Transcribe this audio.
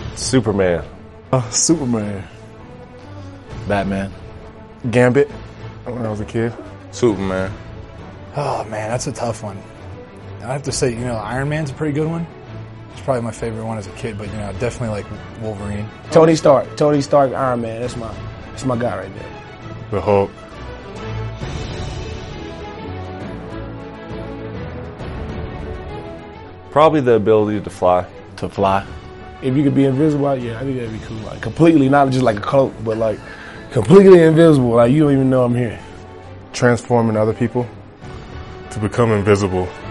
Superman. Superman. Batman. Gambit, when I was a kid. Superman. Oh man, that's a tough one. I have to say, Iron Man's a pretty good one. It's probably my favorite one as a kid, but definitely like Wolverine. Tony Stark, Iron Man. That's my guy right there. The Hulk. Probably the ability to fly. To fly. If you could be invisible, yeah, I think that'd be cool. Like completely, not just like a cloak, but like completely invisible. Like you don't even know I'm here. Transforming other people to become invisible.